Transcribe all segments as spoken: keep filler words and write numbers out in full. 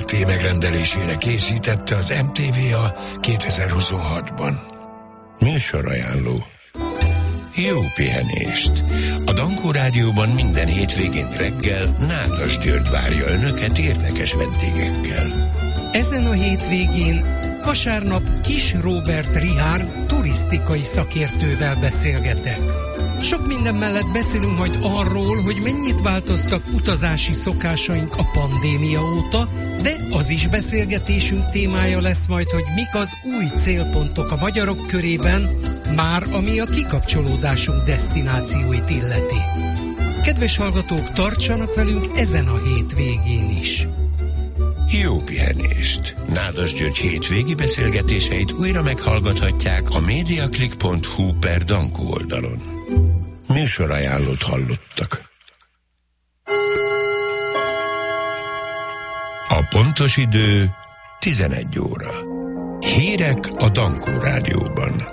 er té megrendelésére készítette az em té vé á kétezer-huszonhatban. Műsorajánló. Jó pihenést! A Dankó Rádióban minden hétvégén reggel Nádas György várja Önöket érdekes vendégekkel. Ezen a hétvégén vasárnap Kis Róbert Richárd turisztikai szakértővel beszélgetek. Sok minden mellett beszélünk majd arról, hogy mennyit változtak utazási szokásaink a pandémia óta, de az is beszélgetésünk témája lesz majd, hogy mik az új célpontok a magyarok körében, már ami a kikapcsolódásunk desztinációit illeti. Kedves hallgatók, tartsanak velünk ezen a hétvégén is! Jó pihenést! Nádas György hétvégi beszélgetéseit újra meghallgathatják a mediaclick pont hu per Dankó oldalon. Műsorajánlót hallottak. A pontos idő tizenegy óra. Hírek a Dankó Rádióban.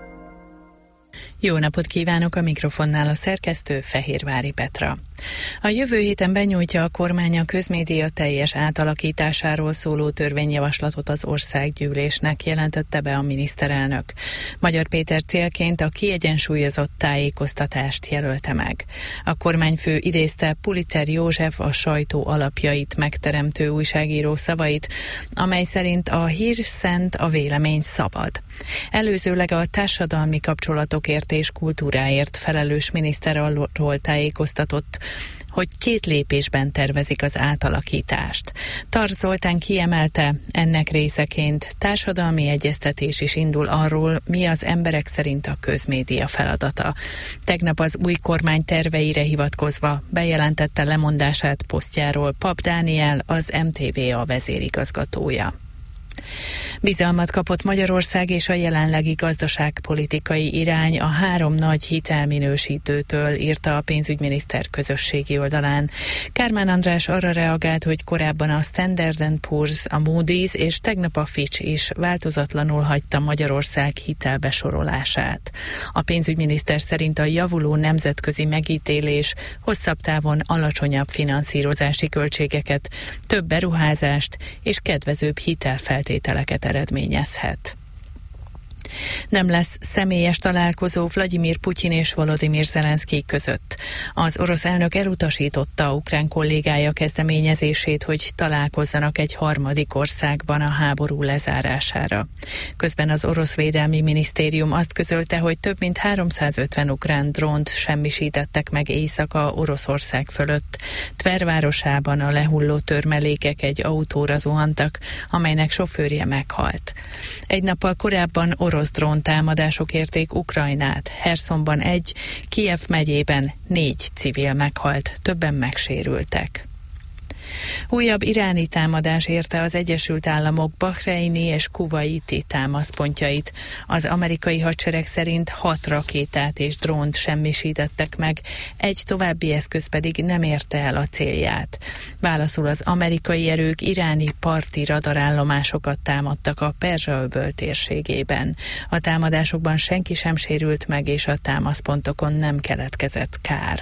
Jó napot kívánok, a mikrofonnál a szerkesztő Fehérvári Petra. A jövő héten benyújtja a kormány a közmédia teljes átalakításáról szóló törvényjavaslatot az országgyűlésnek, jelentette be a miniszterelnök. Magyar Péter célként a kiegyensúlyozott tájékoztatást jelölte meg. A kormányfő idézte Pulitzer József, a sajtó alapjait megteremtő újságíró szavait, amely szerint a hír szent, a vélemény szabad. Előzőleg a társadalmi kapcsolatokért és kultúráért felelős miniszter arról tájékoztatott, hogy két lépésben tervezik az átalakítást. Tarts Zoltán kiemelte, ennek részeként társadalmi egyeztetés is indul arról, mi az emberek szerint a közmédia feladata. Tegnap az új kormány terveire hivatkozva bejelentette lemondását posztjáról Pap Dániel, az em té vé á vezérigazgatója. Bizalmat kapott Magyarország és a jelenlegi gazdaságpolitikai irány a három nagy hitelminősítőtől, írta a pénzügyminiszter közösségi oldalán. Kármán András arra reagált, hogy korábban a Standard and Poor's, a Moody's és tegnap a Fitch is változatlanul hagyta Magyarország hitelbesorolását. A pénzügyminiszter szerint a javuló nemzetközi megítélés hosszabb távon alacsonyabb finanszírozási költségeket, több beruházást és kedvezőbb hitelfeltételeket eredményezhet. Nem lesz személyes találkozó Vladimir Putyin és Volodymyr Zelenszkij között. Az orosz elnök elutasította ukrán kollégája kezdeményezését, hogy találkozzanak egy harmadik országban a háború lezárására. Közben az orosz védelmi minisztérium azt közölte, hogy több mint háromszázötven ukrán drónt semmisítettek meg éjszaka Oroszország fölött. Tver városában a lehulló törmelékek egy autóra zuhantak, amelynek sofőrje meghalt. Egy nappal korábban orosz dróntámadások érték Ukrajnát. Hersonban egy, Kijev megyében négy civil meghalt, többen megsérültek. Újabb iráni támadás érte az Egyesült Államok bahreini és kuvaiti támaszpontjait. Az amerikai hadsereg szerint hat rakétát és drónt semmisítettek meg, egy további eszköz pedig nem érte el a célját. Válaszul az amerikai erők iráni parti radarállomásokat támadtak a Perzsa-öböl térségében. A támadásokban senki sem sérült meg, és a támaszpontokon nem keletkezett kár.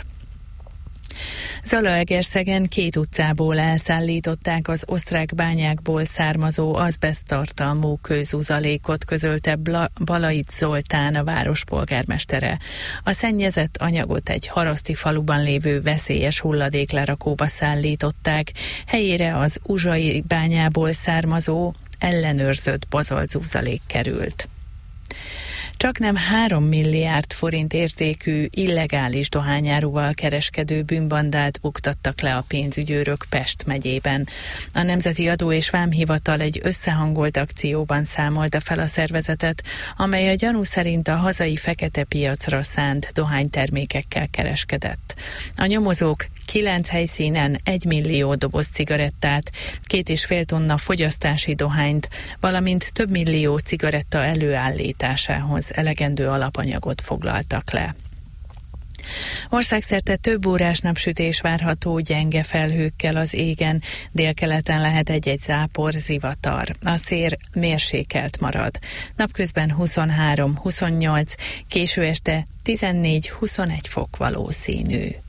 Zalaegerszegen két utcából elszállították az osztrák bányákból származó azbeszttartalmú kőzuzalékot, közölte Bla- Balait Zoltán, a város polgármestere. A szennyezett anyagot egy haraszti faluban lévő veszélyes hulladéklerakóba szállították, helyére az uzsai bányából származó, ellenőrzött bazaltzuzalék került. Csaknem három milliárd forint értékű illegális dohányáruval kereskedő bűnbandát buktattak le a pénzügyőrök Pest megyében. A Nemzeti Adó és Vámhivatal egy összehangolt akcióban számolta fel a szervezetet, amely a gyanú szerint a hazai fekete piacra szánt dohánytermékekkel kereskedett. A nyomozók kilenc helyszínen egy millió doboz cigarettát, két és fél tonna fogyasztási dohányt, valamint több millió cigaretta előállításához elegendő alapanyagot foglaltak le. Országszerte több órás napsütés várható, gyenge felhőkkel az égen, délkeleten lehet egy-egy zápor, zivatar. A szél mérsékelt marad. Napközben huszonhárom huszonnyolc, késő este tizennégy huszonegy fok valószínű.